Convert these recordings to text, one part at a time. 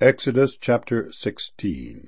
Exodus chapter 16.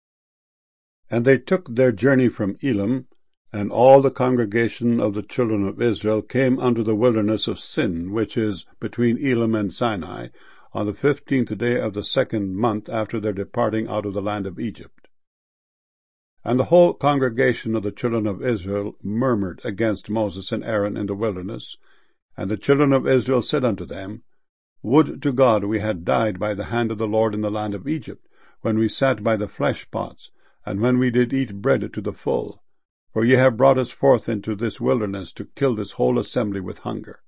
And they took their journey from Elim, and all the congregation of the children of Israel came unto the wilderness of Sin, which is between Elim and Sinai, on the 15th day of the 2nd month after their departing out of the land of Egypt. And the whole congregation of the children of Israel murmured against Moses and Aaron in the wilderness, and the children of Israel said unto them, Would to God we had died by the hand of the Lord in the land of Egypt, when we sat by the flesh pots, and when we did eat bread to the full. For ye have brought us forth into this wilderness to kill this whole assembly with hunger.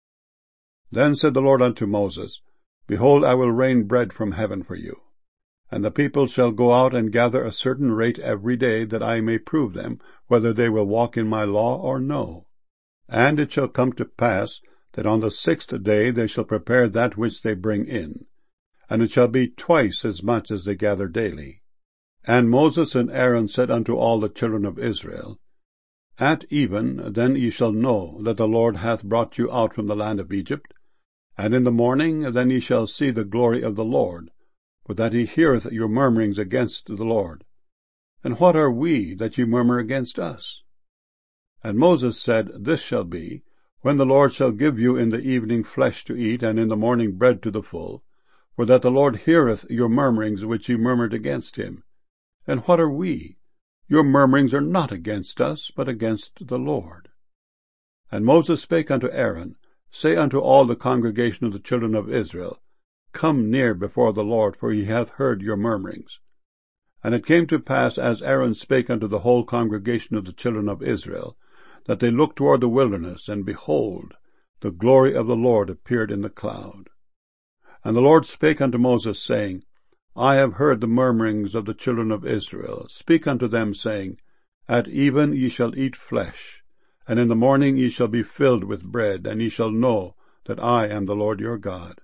Then said the Lord unto Moses, Behold, I will rain bread from heaven for you. And the people shall go out and gather a certain rate every day, that I may prove them, whether they will walk in my law or no. And it shall come to pass, that on the 6th day they shall prepare that which they bring in, and it shall be twice as much as they gather daily. And Moses and Aaron said unto all the children of Israel, At even then ye shall know that the Lord hath brought you out from the land of Egypt, and in the morning then ye shall see the glory of the Lord, for that he heareth your murmurings against the Lord. And what are we that ye murmur against us? And Moses said, This shall be, when the Lord shall give you in the evening flesh to eat, and in the morning bread to the full, for that the Lord heareth your murmurings which ye murmured against him. And what are we? Your murmurings are not against us, but against the Lord. And Moses spake unto Aaron, Say unto all the congregation of the children of Israel, Come near before the Lord, for he hath heard your murmurings. And it came to pass, as Aaron spake unto the whole congregation of the children of Israel, that they looked toward the wilderness, and behold, the glory of the Lord appeared in the cloud. And the Lord spake unto Moses, saying, I have heard the murmurings of the children of Israel. Speak unto them, saying, At even ye shall eat flesh, and in the morning ye shall be filled with bread, and ye shall know that I am the Lord your God.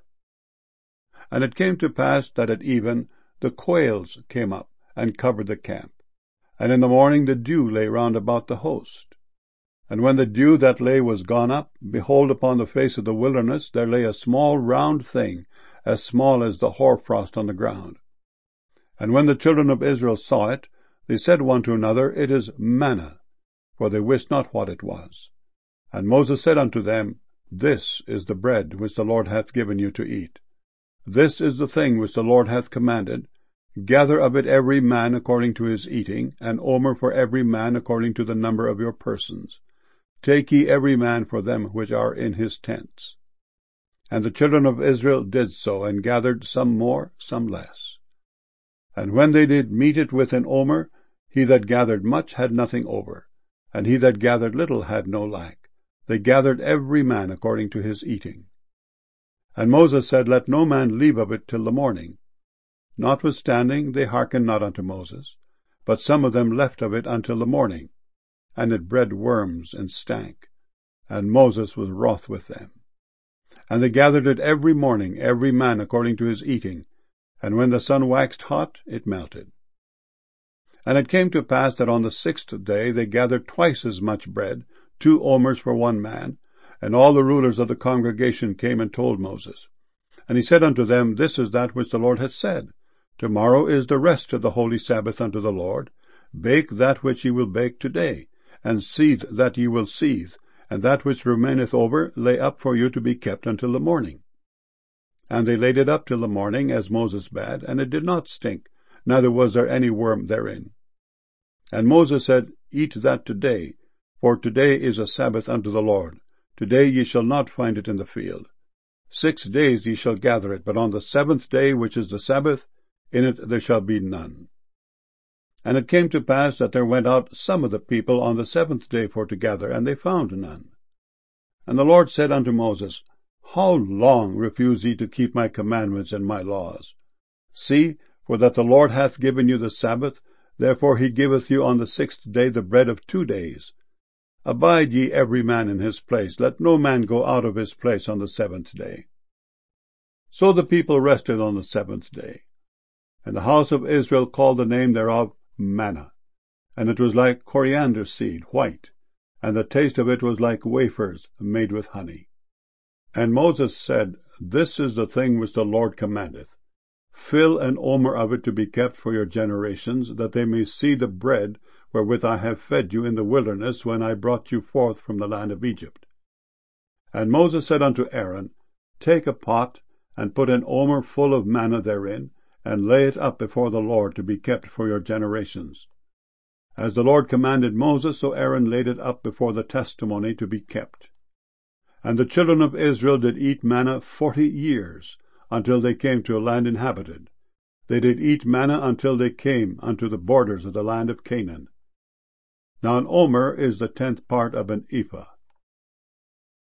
And it came to pass that at even the quails came up, and covered the camp. And in the morning the dew lay round about the host. And when the dew that lay was gone up, behold, upon the face of the wilderness there lay a small round thing, as small as the hoarfrost on the ground. And when the children of Israel saw it, they said one to another, It is manna, for they wist not what it was. And Moses said unto them, This is the bread which the Lord hath given you to eat. This is the thing which the Lord hath commanded. Gather of it every man according to his eating, an omer for every man according to the number of your persons. Take ye every man for them which are in his tents. And the children of Israel did so, and gathered some more, some less. And when they did meet it with an omer, he that gathered much had nothing over, and he that gathered little had no lack. They gathered every man according to his eating. And Moses said, Let no man leave of it till the morning. Notwithstanding they hearkened not unto Moses, but some of them left of it until the morning, and it bred worms and stank, and Moses was wroth with them. And they gathered it every morning, every man according to his eating, and when the sun waxed hot, it melted. And it came to pass that on the 6th day they gathered twice as much bread, 2 omers for one man, and all the rulers of the congregation came and told Moses. And he said unto them, This is that which the Lord hath said. Tomorrow is the rest of the holy Sabbath unto the Lord. Bake that which ye will bake today, and seethe that ye will seethe, and that which remaineth over lay up for you to be kept until the morning. And they laid it up till the morning, as Moses bade, and it did not stink, neither was there any worm therein. And Moses said, Eat that today, for today is a Sabbath unto the Lord. Today ye shall not find it in the field. 6 days ye shall gather it, but on the 7th day, which is the Sabbath, in it there shall be none. And it came to pass that there went out some of the people on the 7th day for to gather, and they found none. And the Lord said unto Moses, How long refuse ye to keep my commandments and my laws? See, for that the Lord hath given you the Sabbath, therefore he giveth you on the 6th day the bread of 2 days. Abide ye every man in his place, let no man go out of his place on the 7th day. So the people rested on the 7th day. And the house of Israel called the name thereof manna, and it was like coriander seed, white, and the taste of it was like wafers made with honey. And Moses said, This is the thing which the Lord commandeth. Fill an omer of it to be kept for your generations, that they may see the bread wherewith I have fed you in the wilderness when I brought you forth from the land of Egypt. And Moses said unto Aaron, Take a pot, and put an omer full of manna therein, and lay it up before the Lord to be kept for your generations. As the Lord commanded Moses, so Aaron laid it up before the testimony to be kept. And the children of Israel did eat manna 40 years, until they came to a land inhabited. They did eat manna until they came unto the borders of the land of Canaan. Now an omer is the 10th part of an ephah.